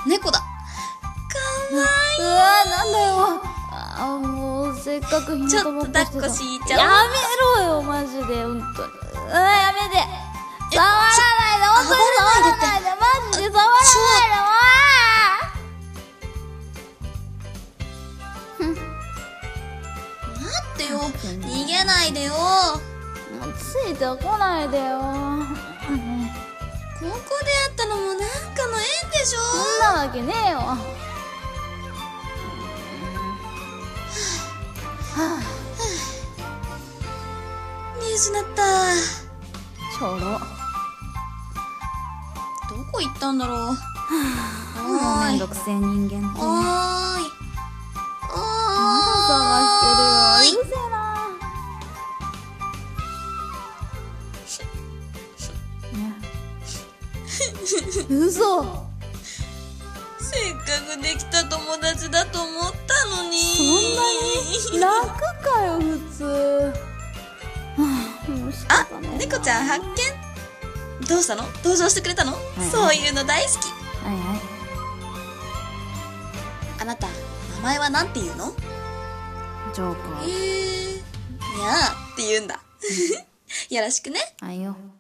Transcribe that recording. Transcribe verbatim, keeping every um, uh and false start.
猫だ。かわいい。 うわー、なんだよ。あー、もう、せっかくひなたぼっこしてた。 ちょっと抱っこしちゃおう。 やめろよ、マジで、ほんとに。うわ、やめて。触らないで、ほんとに触らないで、マジで触らないで、 待ってよ。逃げないでよ。 もうついてこないでよ。 ここで会ったのもなんかの縁でしょ。 そんなわけねえよ。 見失った。 ちょろ。 どこ行ったんだろう。おもうーい。 めんどくせえ人間って。 おーい。おまだ探してるよ。うーい。 るせえな。嘘。 せっかくできた友達だと思ったのに。 そんなに楽かよ、普通。はあ、もう仕あ方ねえ、な。 猫ちゃん発見。どうしたの？登場してくれたの？ いはいそういうの大好き。 はいはい。 あなた、名前はなんて言うの？ ジョーカー。 へー。にゃーって言うんだ。よろしくね。 はいよ。